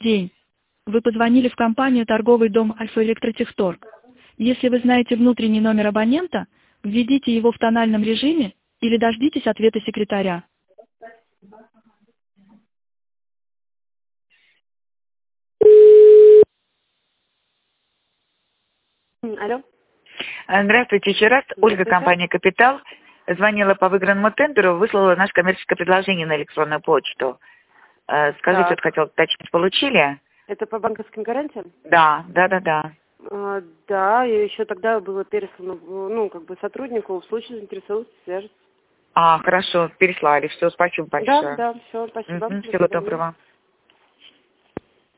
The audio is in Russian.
День. Вы позвонили в компанию «Торговый дом Альфа-Электротехторг». Если вы знаете внутренний номер абонента, введите его в тональном режиме или дождитесь ответа секретаря. Алло. Здравствуйте еще раз. Ольга, компания «Капитал». Звонила по выигранному тендеру, выслала наше коммерческое предложение на электронную почту. Скажите, вот хотел уточнить, получили? Это по банковским гарантиям? Да. Да, и еще тогда было переслано, сотруднику, в случае заинтересованности свяжется. Хорошо, переслали. Все, спасибо большое. Да, все, спасибо. Всего доброго.